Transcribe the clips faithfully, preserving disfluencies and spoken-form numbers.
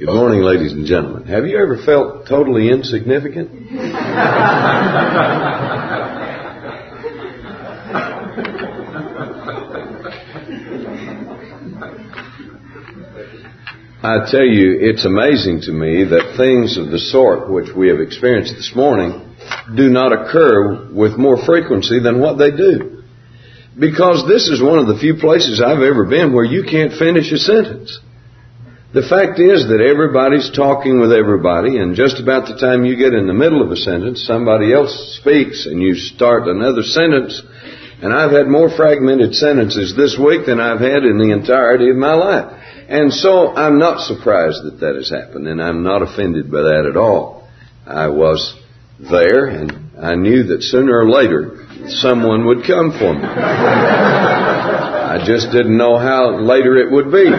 Good morning, ladies and gentlemen. Have you ever felt totally insignificant? I tell you, it's amazing to me that things of the sort which we have experienced this morning do not occur with more frequency than what they do. Because this is one of the few places I've ever been where you can't finish a sentence. The fact is that everybody's talking with everybody, and just about the time you get in the middle of a sentence, somebody else speaks and you start another sentence. And I've had more fragmented sentences this week than I've had in the entirety of my life. And so I'm not surprised that that has happened, and I'm not offended by that at all. I was there, and I knew that sooner or later someone would come for me. I just didn't know how later it would be.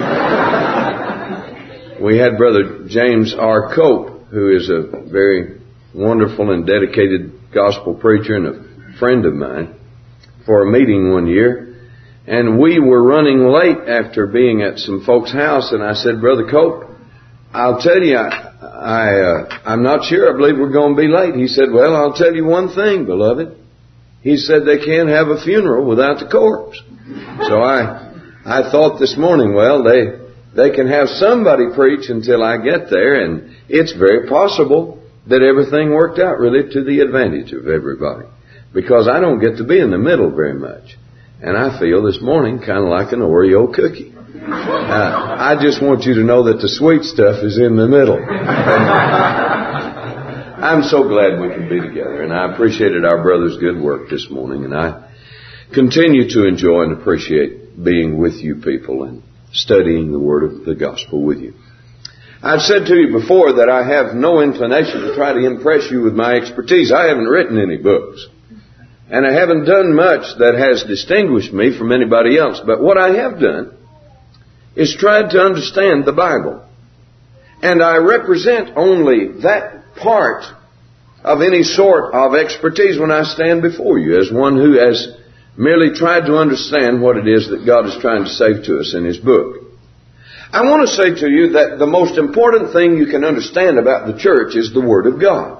We had Brother James R. Cope, who is a very wonderful and dedicated gospel preacher and a friend of mine, for a meeting one year. And we were running late after being at some folks' house, and I said, Brother Cope, I'll tell you, I, I, uh, I'm not sure. I believe we're going to be late. He said, well, I'll tell you one thing, beloved. He said they can't have a funeral without the corpse. So I, I thought this morning, well, they, they can have somebody preach until I get there, and it's very possible that everything worked out really to the advantage of everybody. Because I don't get to be in the middle very much. And I feel this morning kind of like an Oreo cookie. Uh, I just want you to know that the sweet stuff is in the middle. I'm so glad we can be together, and I appreciated our brother's good work this morning, and I continue to enjoy and appreciate being with you people and studying the Word of the Gospel with you. I've said to you before that I have no inclination to try to impress you with my expertise. I haven't written any books. And I haven't done much that has distinguished me from anybody else. But what I have done is tried to understand the Bible. And I represent only that part of any sort of expertise when I stand before you as one who has merely tried to understand what it is that God is trying to say to us in His book. I want to say to you that the most important thing you can understand about the church is the Word of God.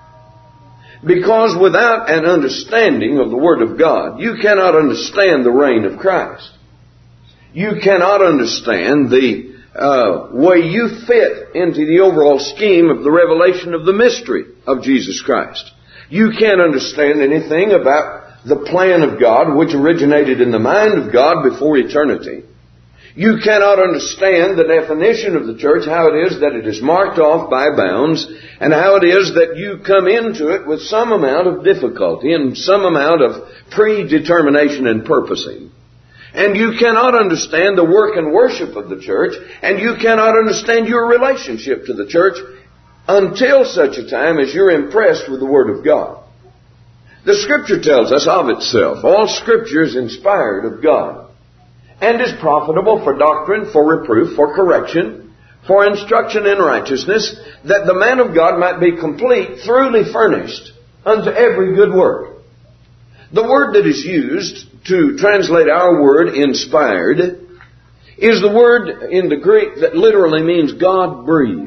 Because without an understanding of the Word of God, you cannot understand the reign of Christ. You cannot understand the uh, way you fit into the overall scheme of the revelation of the mystery of Jesus Christ. You can't understand anything about the plan of God which originated in the mind of God before eternity. You cannot understand the definition of the church, how it is that it is marked off by bounds, and how it is that you come into it with some amount of difficulty and some amount of predetermination and purposing. And you cannot understand the work and worship of the church, and you cannot understand your relationship to the church until such a time as you're impressed with the Word of God. The Scripture tells us of itself, all Scripture is inspired of God, and is profitable for doctrine, for reproof, for correction, for instruction in righteousness, that the man of God might be complete, thoroughly furnished unto every good work. The word that is used to translate our word inspired is the word in the Greek that literally means God breathed.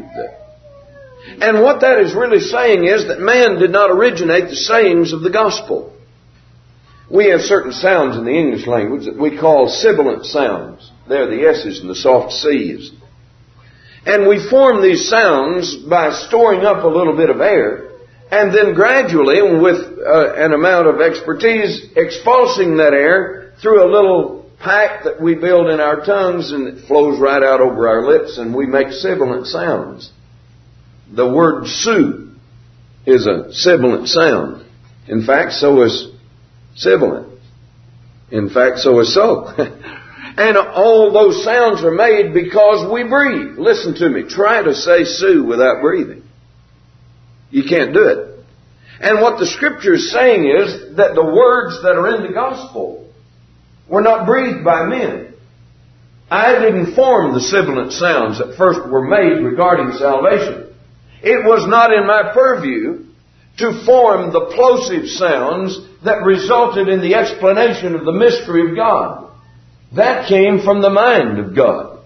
And what that is really saying is that man did not originate the sayings of the gospel. We have certain sounds in the English language that we call sibilant sounds. They're the S's and the soft C's. And we form these sounds by storing up a little bit of air, and then gradually, with uh, an amount of expertise, expulsing that air through a little pack that we build in our tongues, and it flows right out over our lips, and we make sibilant sounds. The word Sue is a sibilant sound. In fact, so is sibilant. In fact, so is so. And all those sounds are made because we breathe. Listen to me. Try to say Sue without breathing. You can't do it. And what the Scripture is saying is that the words that are in the gospel were not breathed by men. I didn't form the sibilant sounds that first were made regarding salvation. It was not in my purview to form the plosive sounds that resulted in the explanation of the mystery of God. That came from the mind of God.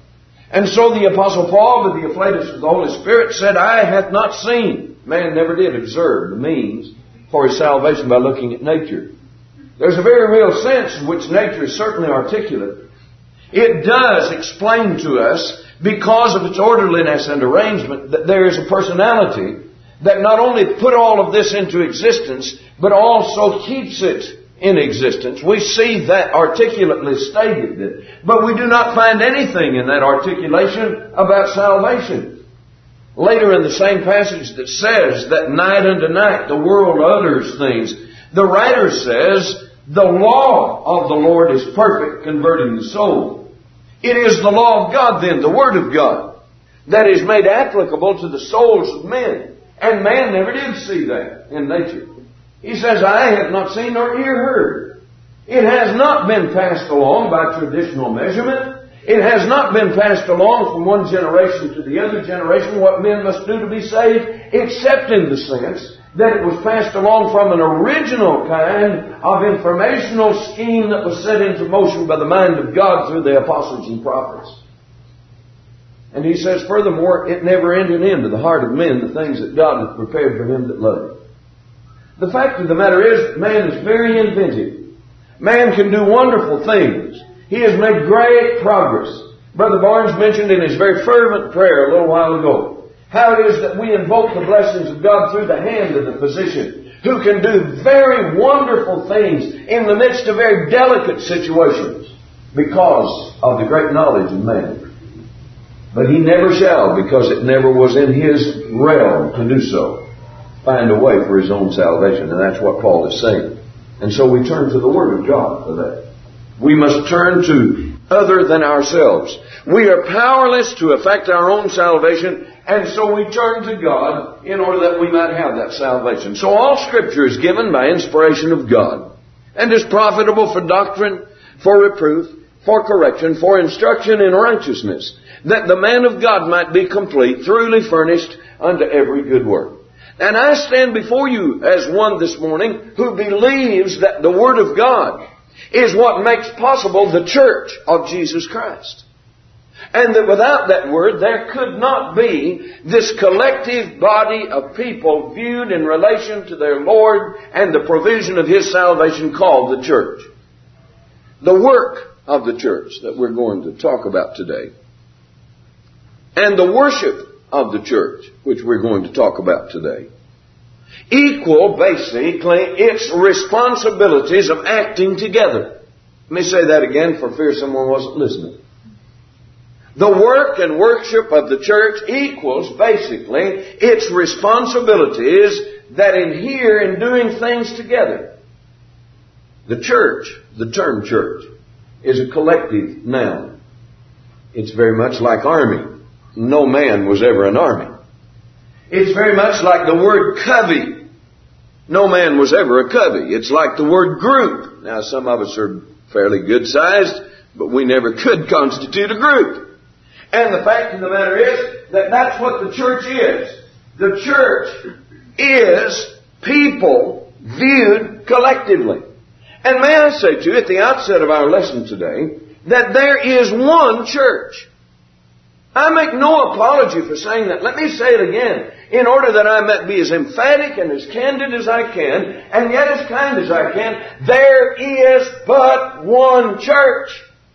And so the Apostle Paul, with the afflatus of the Holy Spirit, said, eye hath not seen. Man never did observe the means for his salvation by looking at nature. There's a very real sense in which nature is certainly articulate. It does explain to us, because of its orderliness and arrangement, that there is a personality that not only put all of this into existence, but also keeps it in existence. We see that articulately stated, but we do not find anything in that articulation about salvation. Later in the same passage that says that night unto night the world utters things, the writer says, the law of the Lord is perfect, converting the soul. It is the law of God then, the Word of God, that is made applicable to the souls of men. And man never did see that in nature. He says, eye hath not seen nor ear heard. It has not been passed along by traditional measurement. It has not been passed along from one generation to the other generation what men must do to be saved, except in the sense that it was passed along from an original kind of informational scheme that was set into motion by the mind of God through the apostles and prophets. And he says, furthermore, it never entered into the heart of men the things that God hath prepared for him that love him. The fact of the matter is, man is very inventive. Man can do wonderful things. He has made great progress. Brother Barnes mentioned in his very fervent prayer a little while ago how it is that we invoke the blessings of God through the hand of the physician, who can do very wonderful things in the midst of very delicate situations because of the great knowledge of man. But he never shall, because it never was in his realm to do so, find a way for his own salvation. And that's what Paul is saying. And so we turn to the Word of God for that. We must turn to other than ourselves. We are powerless to effect our own salvation, and so we turn to God in order that we might have that salvation. So all Scripture is given by inspiration of God, and is profitable for doctrine, for reproof, for correction, for instruction in righteousness, that the man of God might be complete, thoroughly furnished unto every good work. And I stand before you as one this morning who believes that the Word of God is what makes possible the church of Jesus Christ. And that without that Word, there could not be this collective body of people viewed in relation to their Lord and the provision of His salvation called the church. The work of the church that we're going to talk about today. And the worship of the church, which we're going to talk about today, equal basically its responsibilities of acting together. Let me say that again for fear someone wasn't listening. The work and worship of the church equals basically its responsibilities that adhere in doing things together. The church, the term church, is a collective noun. It's very much like army. No man was ever an army. It's very much like the word covey. No man was ever a covey. It's like the word group. Now, some of us are fairly good sized, but we never could constitute a group. And the fact of the matter is that that's what the church is. The church is people viewed collectively. And may I say to you at the outset of our lesson today that there is one church. I make no apology for saying that. Let me say it again, in order that I might be as emphatic and as candid as I can, and yet as kind as I can. There is but one church.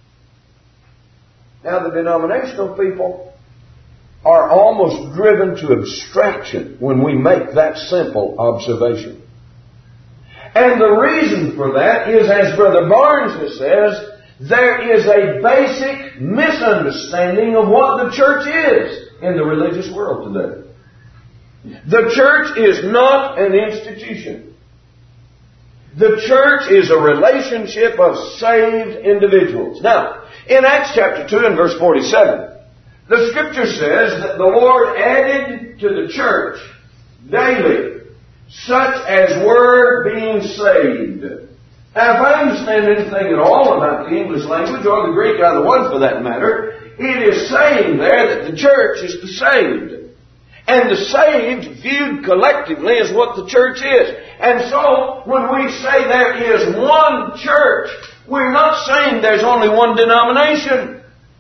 Now, the denominational people are almost driven to abstraction when we make that simple observation. And the reason for that is, as Brother Barnes says, there is a basic misunderstanding of what the church is in the religious world today. The church is not an institution. The church is a relationship of saved individuals. Now, in Acts chapter two and verse forty-seven, the Scripture says that the Lord added to the church daily such as were being saved. Now, if I understand anything at all about the English language, or the Greek, either one for that matter, it is saying there that the church is the saved. And the saved viewed collectively is what the church is. And so, when we say there is one church, we're not saying there's only one denomination.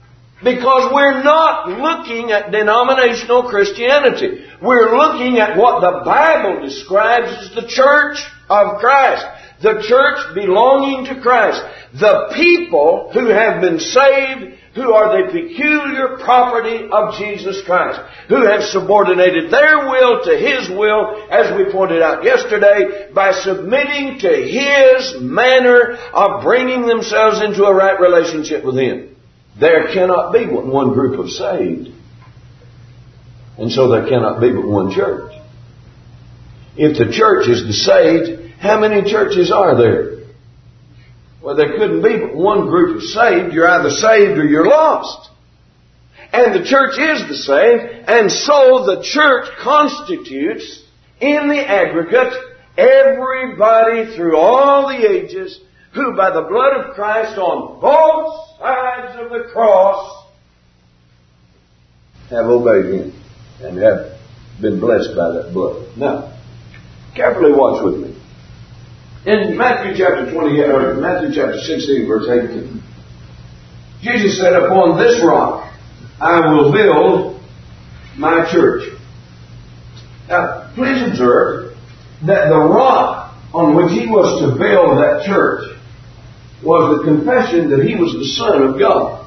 Because we're not looking at denominational Christianity. We're looking at what the Bible describes as the church of Christ. The church belonging to Christ. The people who have been saved, who are the peculiar property of Jesus Christ, who have subordinated their will to His will, as we pointed out yesterday, by submitting to His manner of bringing themselves into a right relationship with Him. There cannot be but one group of saved. And so there cannot be but one church. If the church is the saved, how many churches are there? Well, there couldn't be but one group of saved. You're either saved or you're lost. And the church is the saved, and so the church constitutes, in the aggregate, everybody through all the ages who by the blood of Christ on both sides of the cross have obeyed Him and have been blessed by that blood. Now, carefully watch with me. In Matthew chapter twenty-eight, or Matthew chapter sixteen, verse eighteen, Jesus said, "Upon this rock I will build my church." Now, please observe that the rock on which He was to build that church was the confession that He was the Son of God.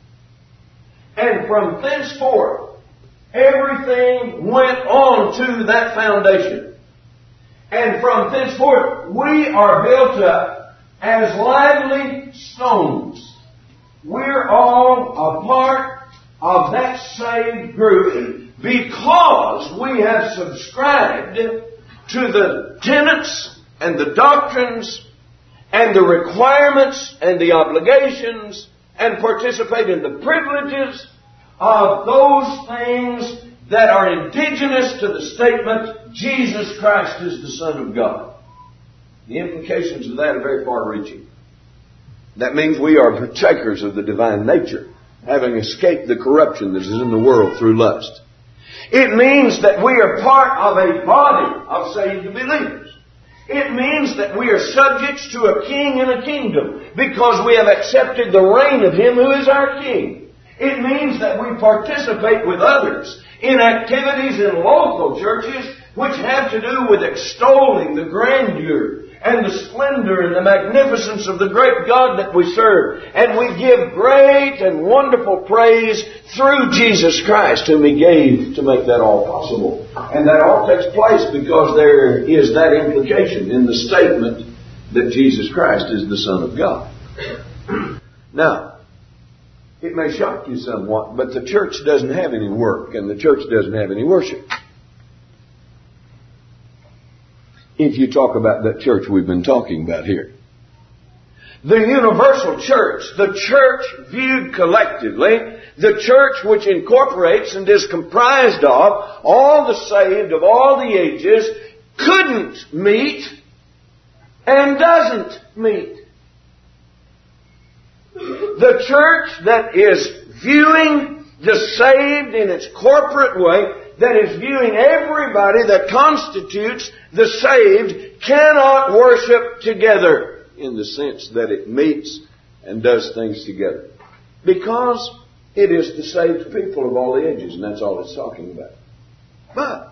And from thenceforth, everything went on to that foundation. And from thenceforth, we are built up as lively stones. We're all a part of that saved group because we have subscribed to the tenets and the doctrines and the requirements and the obligations and participate in the privileges of those things that are indigenous to the statement, Jesus Christ is the Son of God. The implications of that are very far-reaching. That means we are partakers of the divine nature, having escaped the corruption that is in the world through lust. It means that we are part of a body of saved believers. It means that we are subjects to a king and a kingdom because we have accepted the reign of Him who is our King. It means that we participate with others in activities in local churches which have to do with extolling the grandeur and the splendor and the magnificence of the great God that we serve. And we give great and wonderful praise through Jesus Christ, whom He gave to make that all possible. And that all takes place because there is that implication in the statement that Jesus Christ is the Son of God. Now, it may shock you somewhat, but the church doesn't have any work and the church doesn't have any worship. If you talk about that church we've been talking about here. The universal church, the church viewed collectively, the church which incorporates and is comprised of all the saved of all the ages, couldn't meet and doesn't meet. The church that is viewing the saved in its corporate way, that is viewing everybody that constitutes the saved, cannot worship together in the sense that it meets and does things together. Because it is the saved people of all the ages, and that's all it's talking about. But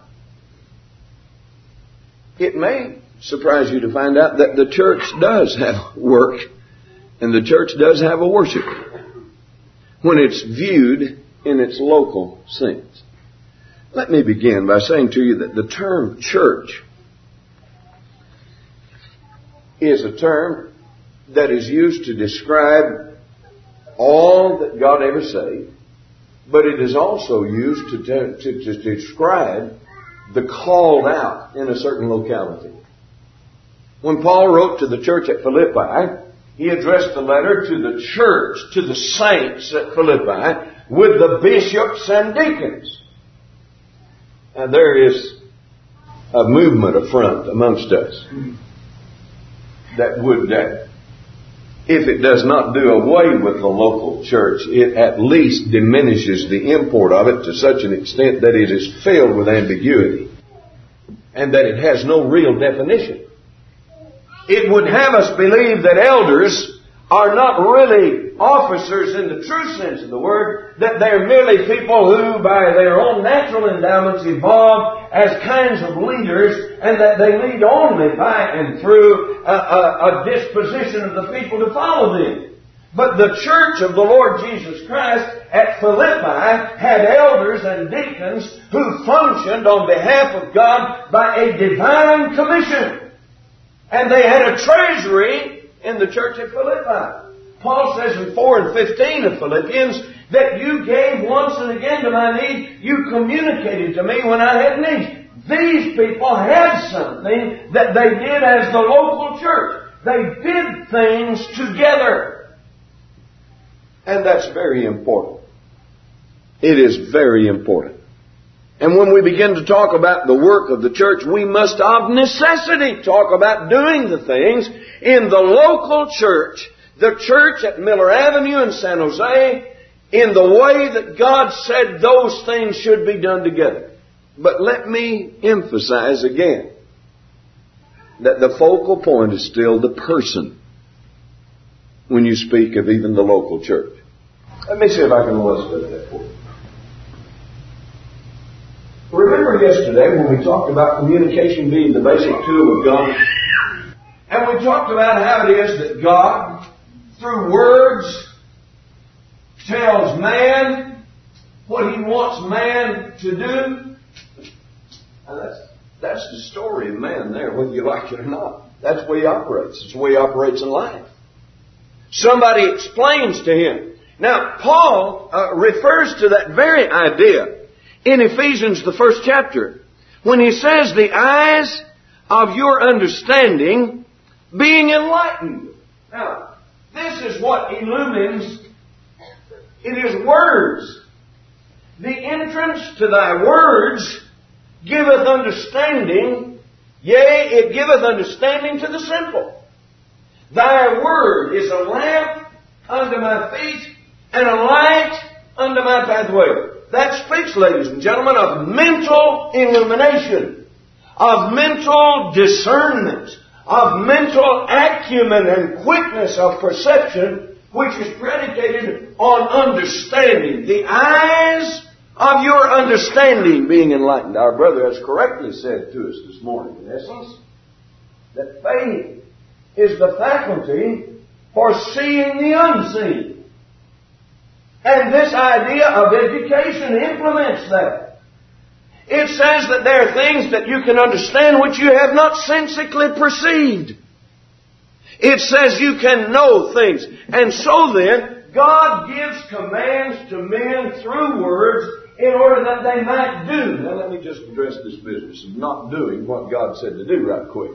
it may surprise you to find out that the church does have work and the church does have a worship when it's viewed in its local sense. Let me begin by saying to you that the term church is a term that is used to describe all that God ever saved, but it is also used to, to, to describe the called out in a certain locality. When Paul wrote to the church at Philippi, he addressed the letter to the church, to the saints at Philippi, with the bishops and deacons. And there is a movement afront amongst us that would, that if it does not do away with the local church, it at least diminishes the import of it to such an extent that it is filled with ambiguity and that it has no real definition. It would have us believe that elders are not really officers in the true sense of the word, that they're merely people who, by their own natural endowments, evolve as kinds of leaders, and that they lead only by and through a, a, a disposition of the people to follow them. But the church of the Lord Jesus Christ at Philippi had elders and deacons who functioned on behalf of God by a divine commission. And they had a treasury in the church at Philippi. Paul says in four and fifteen of Philippians that you gave once and again to my need. You communicated to me when I had need. These people had something that they did as the local church. They did things together. And that's very important. It is very important. And when we begin to talk about the work of the church, we must of necessity talk about doing the things in the local church, the church at Miller Avenue in San Jose, in the way that God said those things should be done together. But let me emphasize again that the focal point is still the person when you speak of even the local church. Let me see if I can illustrate that for you. Remember yesterday when we talked about communication being the basic tool of God? And we talked about how it is that God, through words, tells man what He wants man to do. And that's, that's the story of man there, whether you like it or not. That's the way He operates. It's the way He operates in life. Somebody explains to him. Now, Paul uh, refers to that very idea in Ephesians, the first chapter, when he says, the eyes of your understanding being enlightened. Now, this is what illumines. It is words. The entrance to thy words giveth understanding, yea, it giveth understanding to the simple. Thy word is a lamp unto my feet and a light unto my pathway. That speaks, ladies and gentlemen, of mental illumination, of mental discernment, of mental acumen and quickness of perception, which is predicated on understanding. The eyes of your understanding being enlightened. Our brother has correctly said to us this morning, in essence, that faith is the faculty for seeing the unseen. And this idea of education implements that. It says that there are things that you can understand which you have not sensically perceived. It says you can know things. And so then, God gives commands to men through words in order that they might do. Now let me just address this business of not doing what God said to do right quick.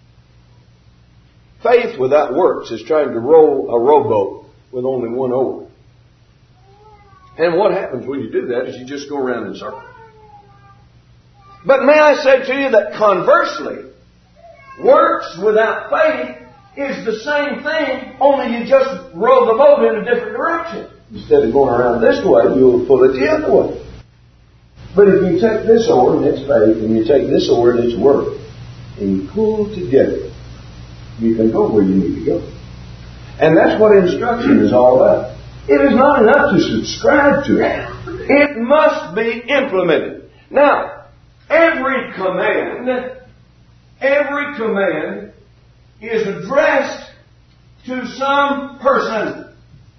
Faith without works is trying to row a rowboat with only one oar. And what happens when you do that is you just go around in circles. But may I say to you that conversely, works without faith is the same thing, only you just row the boat in a different direction. Instead of going around this way, you'll pull it the other way. But if you take this oar and it's faith, and you take this oar and it's work, and you pull together, you can go where you need to go. And that's what instruction is all about. It is not enough to subscribe to it. It must be implemented. Now, every command, every command is addressed to some person.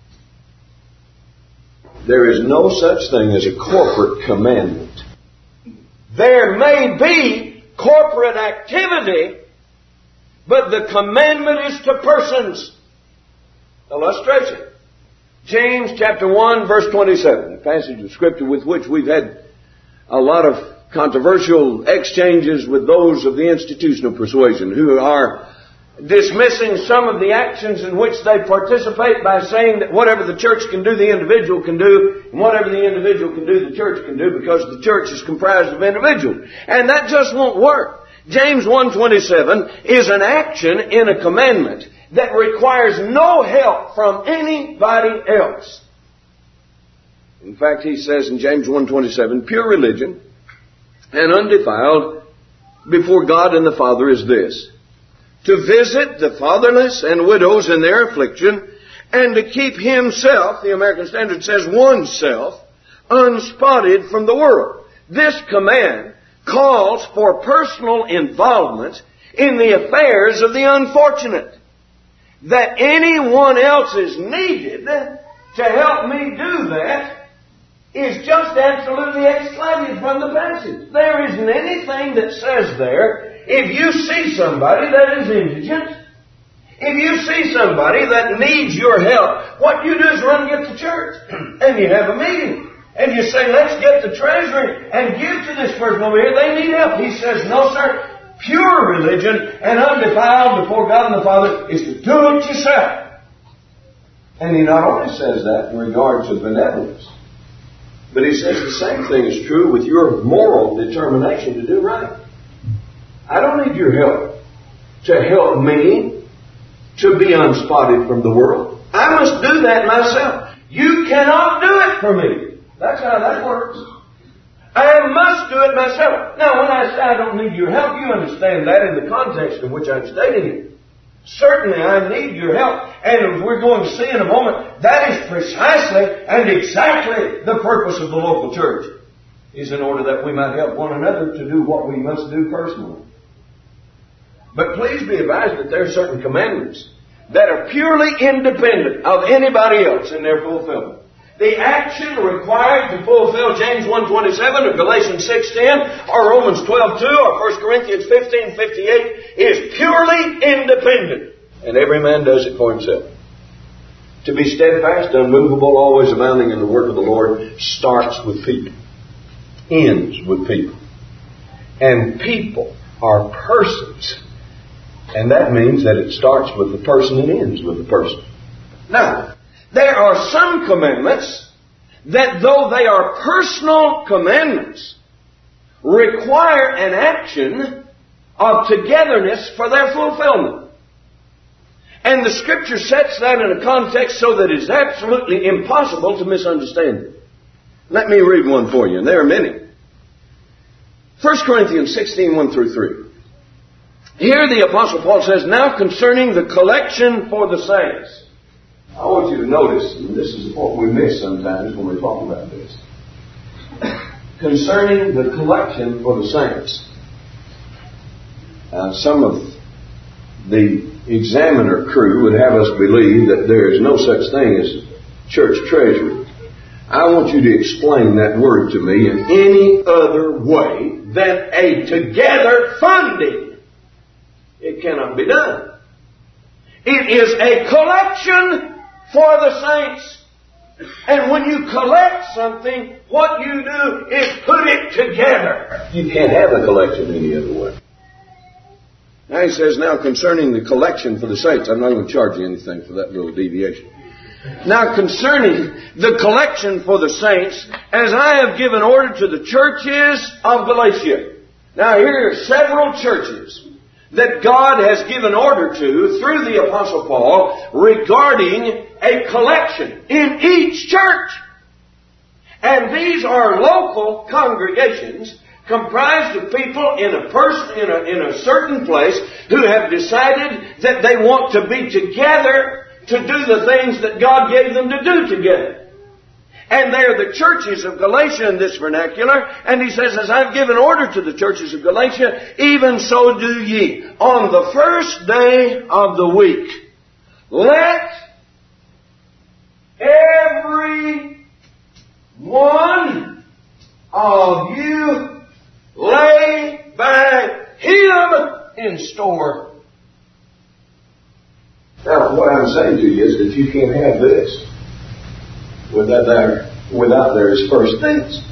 There is no such thing as a corporate commandment. There may be corporate activity, but the commandment is to persons. Illustration. James chapter one verse twenty-seven, a passage of Scripture with which we've had a lot of controversial exchanges with those of the institutional persuasion who are dismissing some of the actions in which they participate by saying that whatever the church can do, the individual can do, and whatever the individual can do, the church can do, because the church is comprised of individuals. And that just won't work. James one twenty-seven is an action in a commandment that requires no help from anybody else. In fact, he says in James one twenty-seven, pure religion and undefiled before God and the Father is this: to visit the fatherless and widows in their affliction, and to keep himself, the American Standard says oneself, unspotted from the world. This command calls for personal involvement in the affairs of the unfortunate. That anyone else is needed to help me do that is just absolutely excluded from the passage. There isn't anything that says there, if you see somebody that is indigent, if you see somebody that needs your help, what you do is run and get to church. And you have a meeting. And you say, let's get the treasury and give to this person over here. They need help. He says, no, sir. Pure religion and undefiled before God and the Father is to do it yourself. And he not only says that in regard to benevolence, but he says the same thing is true with your moral determination to do right. I don't need your help to help me to be unspotted from the world. I must do that myself. You cannot do it for me. That's how that works. I must do it myself. Now, when I say I don't need your help, you understand that in the context in which I'm stating it. Certainly I need your help. And as we're going to see in a moment, that is precisely and exactly the purpose of the local church, is in order that we might help one another to do what we must do personally. But please be advised that there are certain commandments that are purely independent of anybody else in their fulfillment. The action required to fulfill James one twenty-seven or Galatians six ten or Romans twelve two or First Corinthians fifteen fifty-eight is purely independent. And every man does it for himself. To be steadfast, unmovable, always abounding in the work of the Lord starts with people. Ends with people. And people are persons. And that means that it starts with the person and ends with the person. Now, there are some commandments that, though they are personal commandments, require an action of togetherness for their fulfillment. And the Scripture sets that in a context so that it's absolutely impossible to misunderstand it. Let me read one for you, and there are many. First Corinthians sixteen, one through three. Here the Apostle Paul says, now concerning the collection for the saints. I want you to notice, and this is what we miss sometimes when we talk about this. Concerning the collection for the saints. Uh, some of the Examiner crew would have us believe that there is no such thing as church treasury. I want you to explain that word to me in any other way than a together funding. It cannot be done. It is a collection for the saints. And when you collect something, what you do is put it together. You can't have a collection any other way. Now he says, now concerning the collection for the saints, I'm not going to charge you anything for that little deviation. Now concerning the collection for the saints, as I have given order to the churches of Galatia. Now here are several churches that God has given order to through the Apostle Paul regarding a collection in each church. And these are local congregations comprised of people in a person in a, in a certain place who have decided that they want to be together to do the things that God gave them to do together. And they are the churches of Galatia in this vernacular. And he says, as I've given order to the churches of Galatia, even so do ye. On the first day of the week, let every one of you lay by him in store. Now, what I'm saying to you is that you can't have this without there, without there is first things.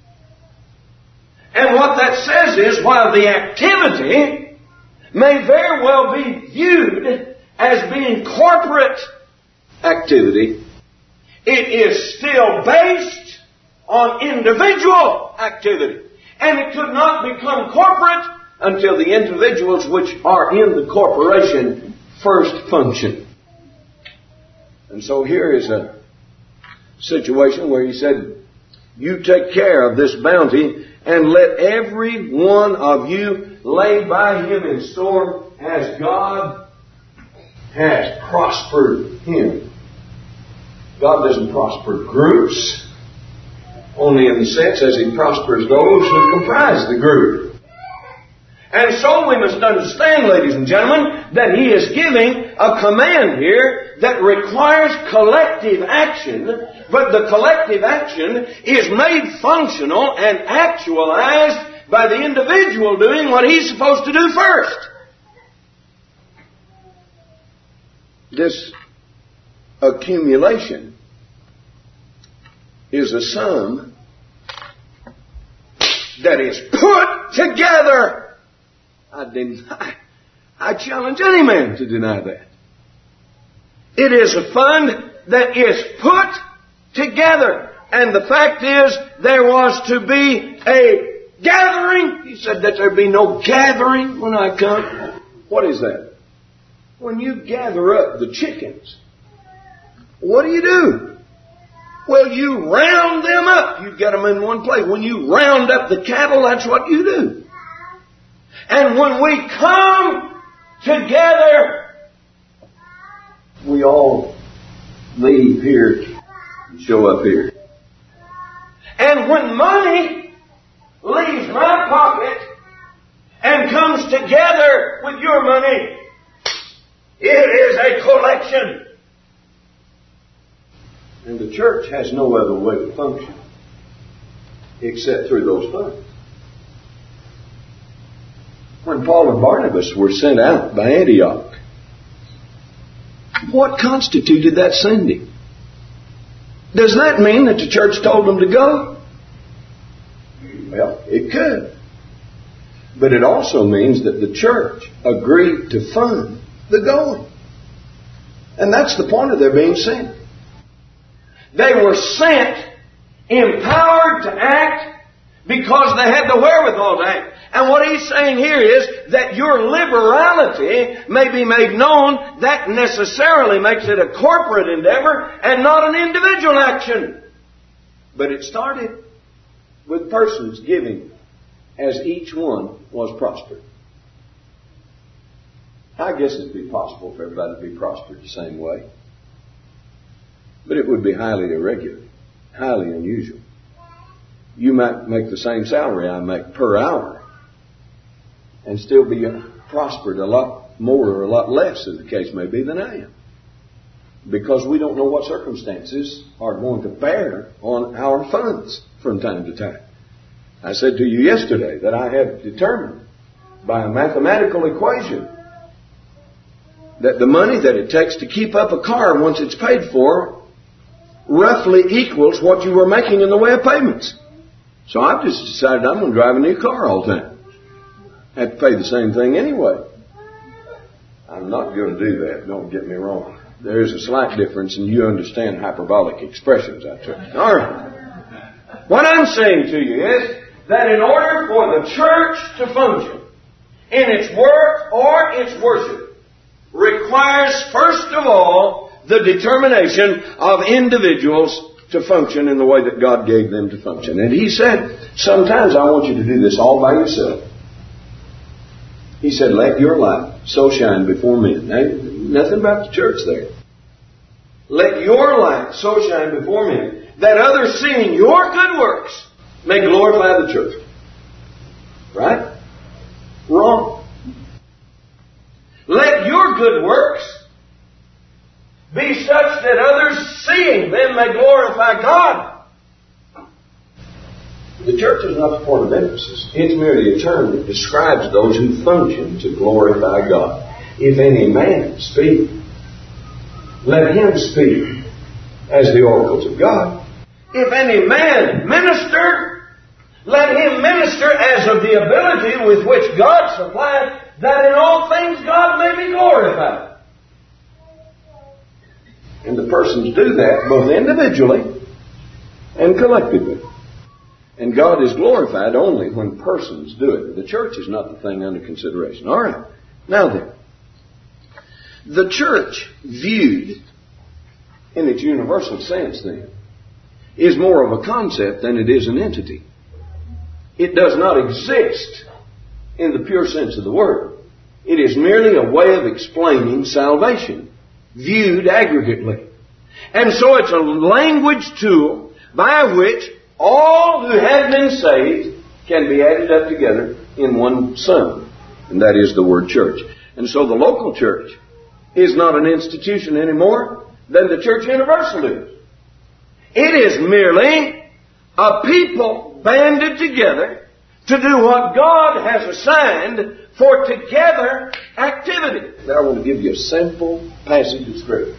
And what that says is, while the activity may very well be viewed as being corporate activity, it is still based on individual activity. And it could not become corporate until the individuals which are in the corporation first function. And so here is a situation where he said, you take care of this bounty and let every one of you lay by him in store as God has prospered him. God doesn't prosper groups, only in the sense as He prospers those who comprise the group. And so we must understand, ladies and gentlemen, that He is giving a command here that requires collective action, but the collective action is made functional and actualized by the individual doing what he's supposed to do first. This accumulation is a sum that is put together. I deny, I challenge any man to deny that. It is a fund that is put together. And the fact is, there was to be a gathering. He said that there be no gathering when I come. What is that? When you gather up the chickens, what do you do? Well, you round them up. You get them in one place. When you round up the cattle, that's what you do. And when we come together, we all leave here and show up here. And when money leaves my pocket and comes together with your money, it is a collection. And the church has no other way to function except through those funds. When Paul and Barnabas were sent out by Antioch, what constituted that sending? Does that mean that the church told them to go? Well, it could. But it also means that the church agreed to fund the going. And that's the point of their being sent. They were sent, empowered to act, because they had the wherewithal to act. And what he's saying here is that your liberality may be made known. That necessarily makes it a corporate endeavor and not an individual action. But it started with persons giving as each one was prospered. I guess it'd be possible for everybody to be prospered the same way. But it would be highly irregular, highly unusual. You might make the same salary I make per hour and still be prospered a lot more or a lot less, as the case may be, than I am. Because we don't know what circumstances are going to bear on our funds from time to time. I said to you yesterday that I have determined by a mathematical equation that the money that it takes to keep up a car once it's paid for roughly equals what you were making in the way of payments. So I've just decided I'm going to drive a new car all the time. I have to pay the same thing anyway. I'm not going to do that. Don't get me wrong. There is a slight difference, and you understand hyperbolic expressions, I trust. All right. What I'm saying to you is that in order for the church to function in its work or its worship requires, first of all, the determination of individuals to function in the way that God gave them to function. And He said, sometimes I want you to do this all by yourself. He said, let your light so shine before men. Now, nothing about the church there. Let your light so shine before men that others seeing your good works may glorify the church. Right? Wrong. Let your good works be such that others seeing them may glorify God. The church is not the point of emphasis. It's merely a term that describes those who function to glorify God. If any man speak, let him speak as the oracles of God. If any man minister, let him minister as of the ability with which God supplies, that in all things God may be glorified. And the persons do that both individually and collectively. And God is glorified only when persons do it. The church is not the thing under consideration. All right. Now then, the church viewed in its universal sense then is more of a concept than it is an entity. It does not exist in the pure sense of the word. It is merely a way of explaining salvation, viewed aggregately. And so it's a language tool by which all who have been saved can be added up together in one Son. And that is the word church. And so the local church is not an institution any more than the church universal is. It is merely a people banded together to do what God has assigned for together activity. Now I want to give you a simple passage of Scripture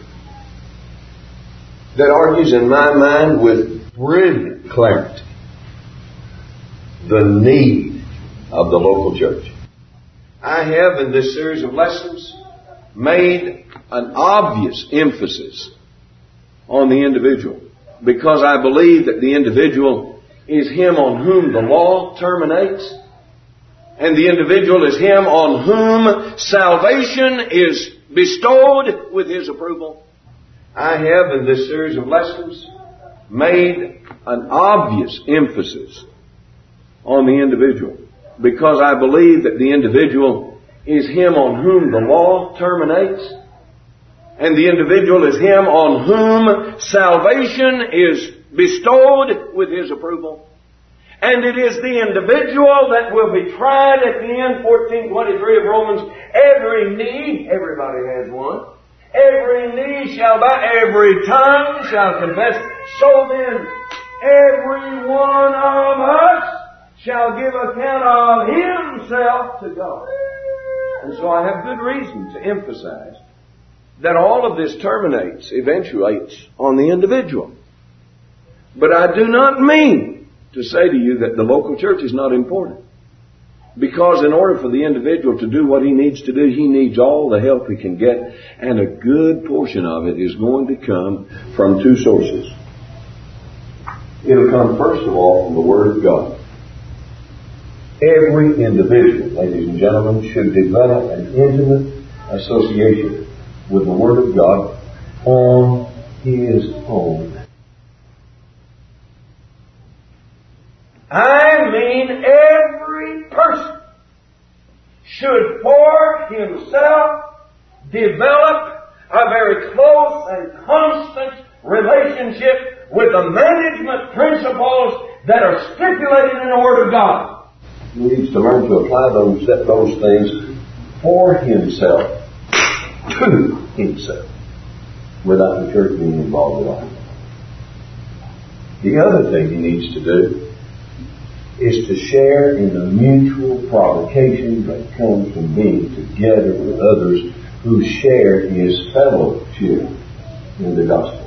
that argues in my mind with brilliant clarity the need of the local church. I have in this series of lessons made an obvious emphasis on the individual, because I believe that the individual is him on whom the law terminates, and the individual is him on whom salvation is bestowed with his approval. I have in this series of lessons made an obvious emphasis on the individual, because I believe that the individual is him on whom the law terminates, and the individual is him on whom salvation is bestowed with his approval. And it is the individual that will be tried at the end, fourteen twenty-three of Romans. Every knee, everybody has one, every knee shall bow, every tongue shall confess. So then, every one of us shall give account of himself to God. And so I have good reason to emphasize that all of this terminates, eventuates on the individual. But I do not mean to say to you that the local church is not important. Because in order for the individual to do what he needs to do, he needs all the help he can get. And a good portion of it is going to come from two sources. It'll come first of all from the Word of God. Every individual, ladies and gentlemen, should develop an intimate association with the Word of God on his own. I mean every person should for himself develop a very close and constant relationship with the management principles that are stipulated in the Word of God. He needs to learn to apply those, those things for himself, to himself, without the church being involved at all. The other thing he needs to do is to share in the mutual provocation that comes from being together with others who share his fellowship in the gospel.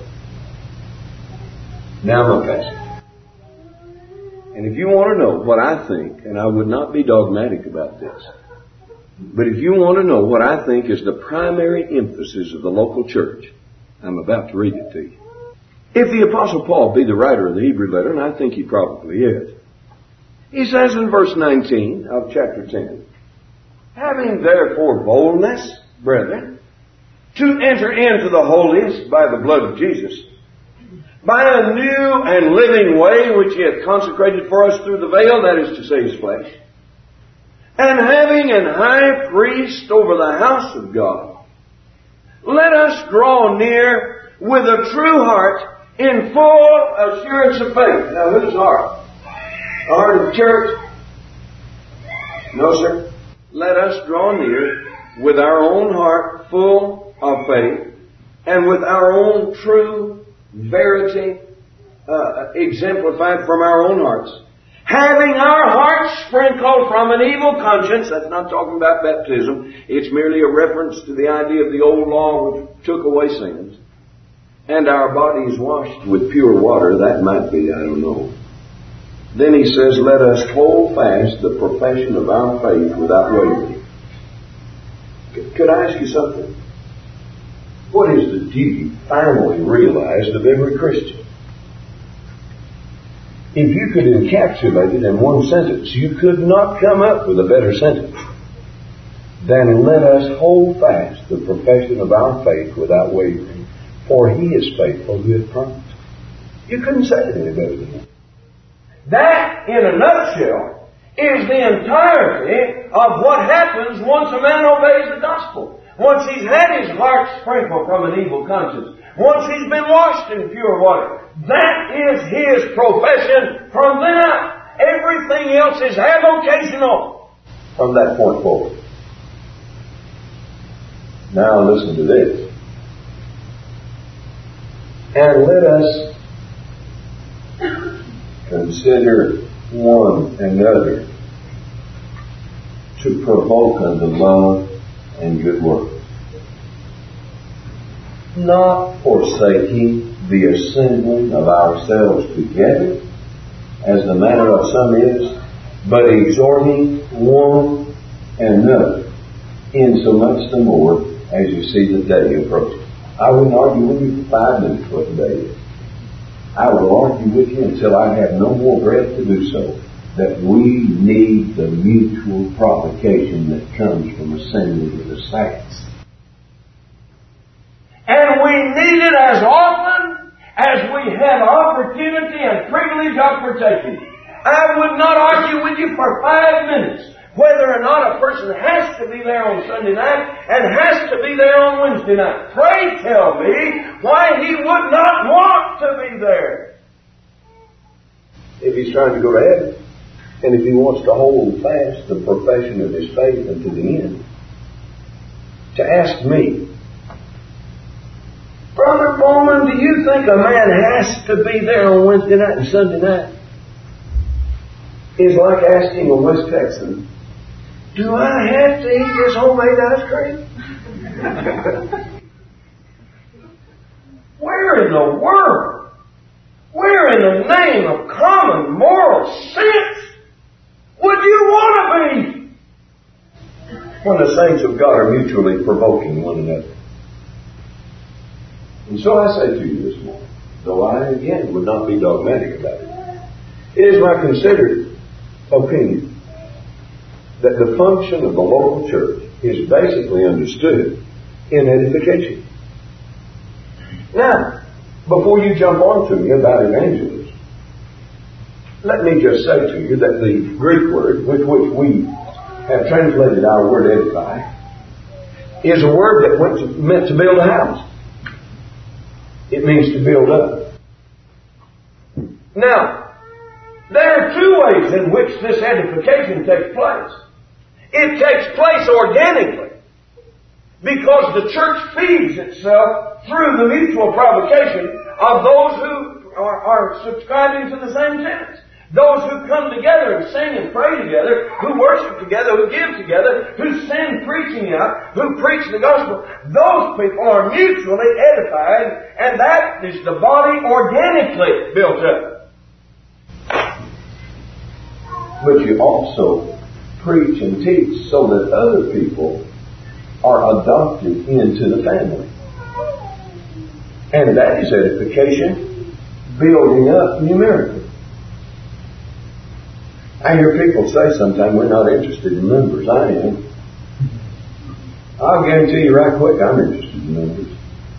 Now my passage. And if you want to know what I think, and I would not be dogmatic about this, but if you want to know what I think is the primary emphasis of the local church, I'm about to read it to you. If the Apostle Paul be the writer of the Hebrew letter, and I think he probably is, he says in verse nineteen of chapter ten, having therefore boldness, brethren, to enter into the holiest by the blood of Jesus, by a new and living way which he hath consecrated for us through the veil, that is to say, his flesh, and having an high priest over the house of God, let us draw near with a true heart in full assurance of faith. Now, whose heart? The heart of the church? No, sir. Let us draw near with our own heart full of faith, and with our own true verity uh, exemplified from our own hearts, having our hearts sprinkled from an evil conscience. That's not talking about baptism. It's merely a reference to the idea of the old law which took away sins. And our bodies washed with pure water. That might be, I don't know. Then he says, let us hold fast the profession of our faith without wavering. Could I ask you something? What is the duty finally realized of every Christian? If you could encapsulate it in one sentence, you could not come up with a better sentence than let us hold fast the profession of our faith without wavering, for he is faithful who hath promised. You couldn't say it any better than that. That, in a nutshell, is the entirety of what happens once a man obeys the gospel. Once he's had his heart sprinkled from an evil conscience. once he's been washed in pure water. That is his profession from then on. Everything else is avocational from that point forward. Now listen to this. And let us consider one another to provoke unto love and good works, not forsaking the assembling of ourselves together, as the manner of some is, but exhorting one another, insomuch the more as you see the day approaching. I wouldn't argue with you for five minutes what the day is. I will argue with you until I have no more breath to do so, that we need the mutual provocation that comes from assembling with the saints. And we need it as often as we have opportunity and privilege of partaking. I would not argue with you for five minutes whether or not a person has to be there on Sunday night and has to be there on Wednesday night. Pray tell me why he would not want to be there. If he's trying to go to heaven, and if he wants to hold fast the profession of his faith unto the end. To ask me, Brother Bowman, do you think a man has to be there on Wednesday night and Sunday night? Is like asking a West Texan, do I have to eat this homemade ice cream? Where in the world, where in the name of common moral sense would you want to be when the saints of God are mutually provoking one another? And so I say to you this morning, though I again would not be dogmatic about it, it is my considered opinion that the function of the local church is basically understood in edification. Now, before you jump on to me about evangelism, let me just say to you that the Greek word with which we have translated our word edify is a word that went to, meant to build a house. It means to build up. Now, there are two ways in which this edification takes place. It takes place organically because the church feeds itself through the mutual provocation of those who are, are subscribing to the same tenets. Those who come together and sing and pray together, who worship together, who give together, who send preaching out, who preach the gospel, those people are mutually edified, and that is the body organically built up. But you also preach and teach so that other people are adopted into the family. And that is edification, building up numerically. I hear people say sometimes we're not interested in numbers. I am. I'll guarantee you right quick I'm interested in numbers.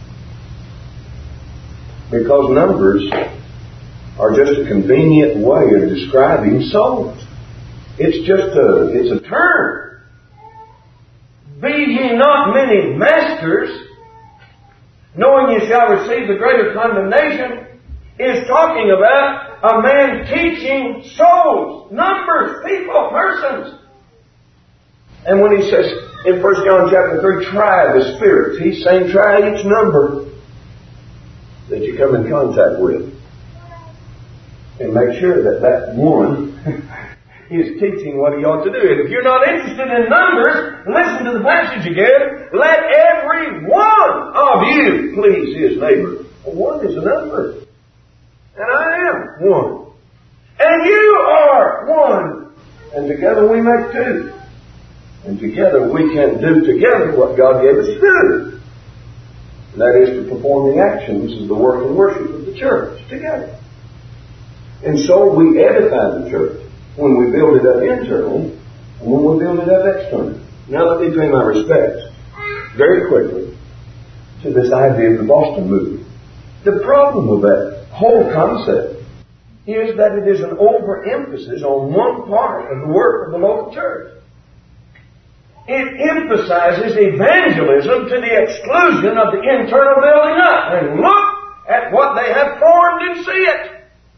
Because numbers are just a convenient way of describing souls. It's just a, it's a term. Be ye not many masters, knowing ye shall receive the greater condemnation, is talking about a man teaching souls, numbers, people, persons. And when he says in First John chapter three, try the spirits, he's saying try each number that you come in contact with. And make sure that that one is teaching what he ought to do. And if you're not interested in numbers, listen to the passage again. Let every one of you please his neighbor. Well, one is a number. And I am one. And you are one. And together we make two. And together we can do together what God gave us to do. And that is to perform the actions of the work and worship of the church together. And so we edify the church when we build it up internally and when we build it up externally. Now let me pay my respects very quickly to this idea of the Boston movement. The problem with that whole concept is that it is an overemphasis on one part of the work of the local church. it emphasizes evangelism to the exclusion of the internal building up. And look at what they have formed and see it.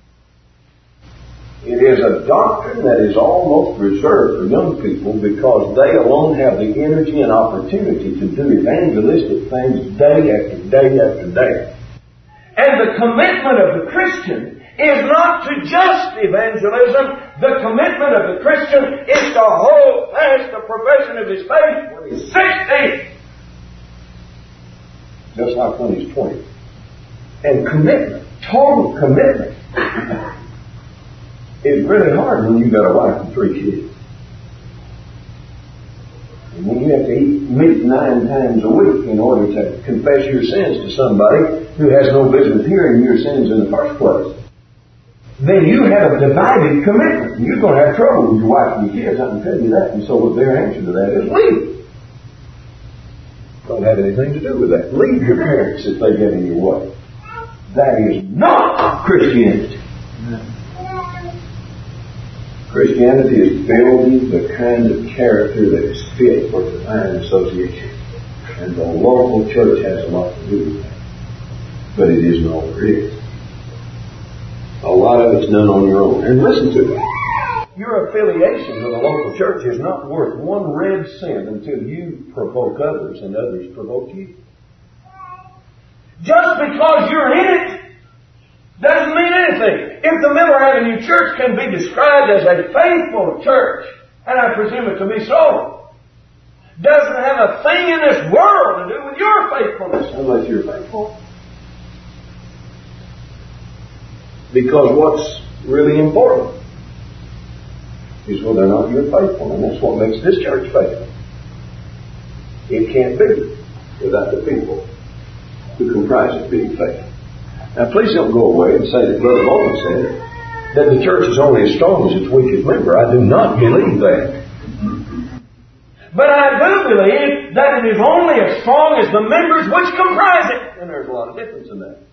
It is a doctrine that is almost reserved for young people because they alone have the energy and opportunity to do evangelistic things day after day after day. And the commitment of the Christian is not to just evangelism. The commitment of the Christian is to hold fast the profession of his faith when he's sixty. Just like when he's twenty. And commitment, total commitment, is really hard when you've got a wife and three kids. And when you have to eat meat nine times a week in order to confess your sins to somebody who has no business hearing your sins in the first place, then you have a divided commitment. You're going to have trouble with your wife and your kids, I can tell you that. And so their answer to that is leave. Don't have anything to do with that. Leave your parents if they get in your way. That is not Christianity. Christianity is building the kind of character that is fit for divine association. And the local church has a lot to do with that. But it isn't all there is. A lot of it's done on your own. And listen to me. Your affiliation with a local church is not worth one red cent until you provoke others and others provoke you. Just because you're in it doesn't mean anything. If the Miller Avenue Church can be described as a faithful church, and I presume it to be so, doesn't have a thing in this world to do with your faithfulness unless you're faithful. Because what's really important is whether or not you're faithful, and that's what makes this church faithful. It can't be without the people who comprise it being faithful. Now, please don't go away and say that Brother Logan said that the church is only as strong as its weakest member. I do not believe that. But I do believe that it is only as strong as the members which comprise it. And there's a lot of difference in that.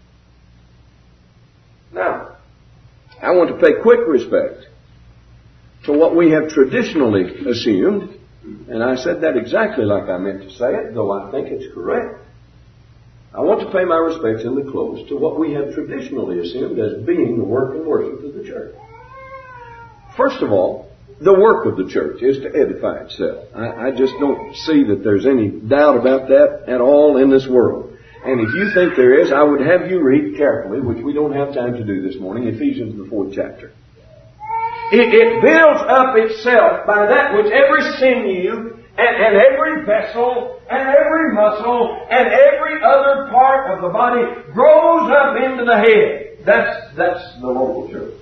Now, I want to pay quick respect to what we have traditionally assumed, and I said that exactly like I meant to say it, though I think it's correct. I want to pay my respects in the close to what we have traditionally assumed as being the work and worship of the church. First of all, the work of the church is to edify itself. I, I just don't see that there's any doubt about that at all in this world. And if you think there is, I would have you read carefully, which we don't have time to do this morning, Ephesians the fourth chapter. It, it builds up itself by that which every sinew and, and every vessel and every muscle and every other part of the body grows up into the head. That's, that's the local church.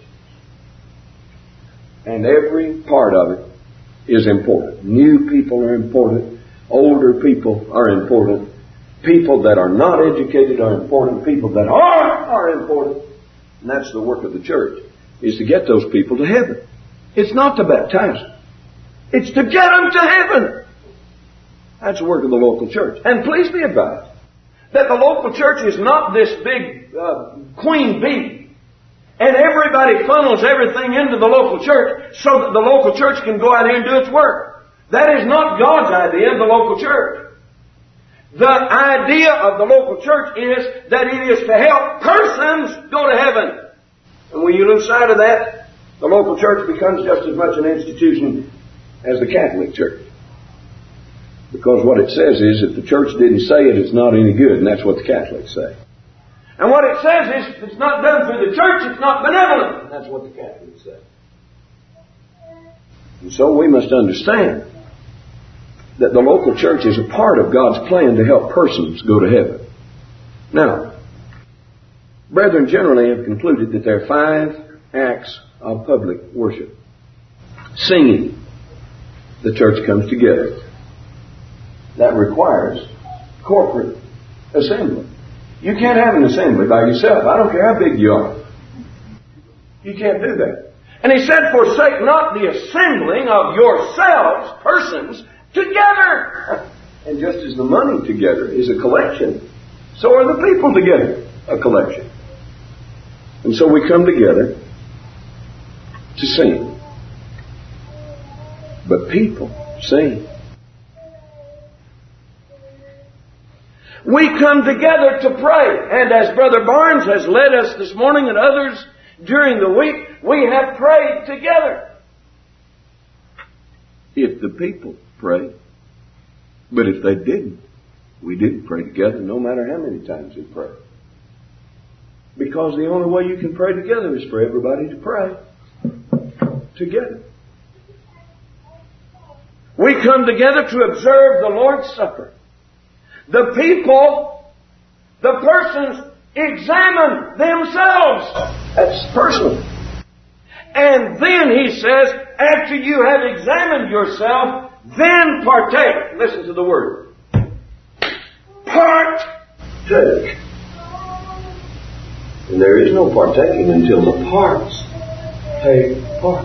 And every part of it is important. New people are important. Older people are important. People that are not educated are important. People that are are important. And that's the work of the church, is to get those people to heaven. It's not to baptize them. It's to get them to heaven. That's the work of the local church. And please be advised that the local church is not this big uh, queen bee. And everybody funnels everything into the local church so that the local church can go out here and do its work. That is not God's idea of the local church. The idea of the local church is that it is to help persons go to heaven. And when you lose sight of that, the local church becomes just as much an institution as the Catholic Church. Because what it says is, if the church didn't say it, it's not any good, and that's what the Catholics say. And what it says is, if it's not done through the church, it's not benevolent, and that's what the Catholics say. And so we must understand that the local church is a part of God's plan to help persons go to heaven. Now, brethren generally have concluded that there are five acts of public worship. Singing. The church comes together. That requires corporate assembly. You can't have an assembly by yourself. I don't care how big you are. You can't do that. And he said, forsake not the assembling of yourselves, persons, together. And just as the money together is a collection, so are the people together a collection. And so we come together to sing. But people sing. We come together to pray. And as Brother Barnes has led us this morning and others during the week, we have prayed together. If the people prayed. But if they didn't, we didn't pray together no matter how many times we prayed. Because the only way you can pray together is for everybody to pray together. We come together to observe the Lord's Supper. The people, the persons, examine themselves. That's personal. And then he says, after you have examined yourself, then partake. Listen to the word. Partake. And there is no partaking until the parts take part.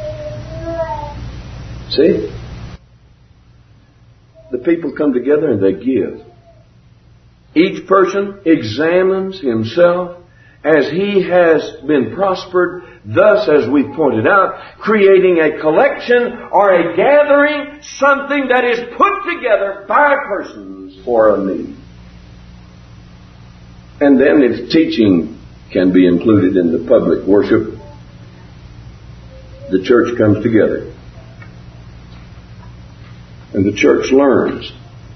See? The people come together and they give. Each person examines himself as he has been prospered, thus, as we pointed out, creating a collection or a gathering, something that is put together by persons for a need. And then if teaching can be included in the public worship, the church comes together. And the church learns.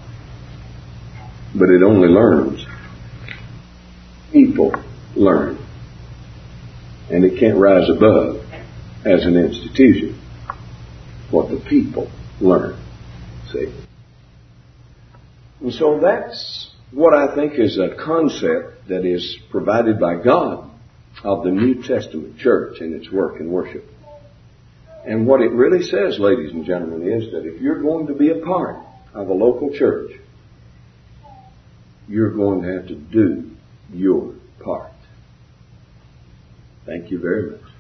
But it only learns. People learn. And it can't rise above, as an institution, what the people learn. See? And so that's what I think is a concept that is provided by God of the New Testament church and its work and worship. And what it really says, ladies and gentlemen, is that if you're going to be a part of a local church, you're going to have to do your part. Thank you very much.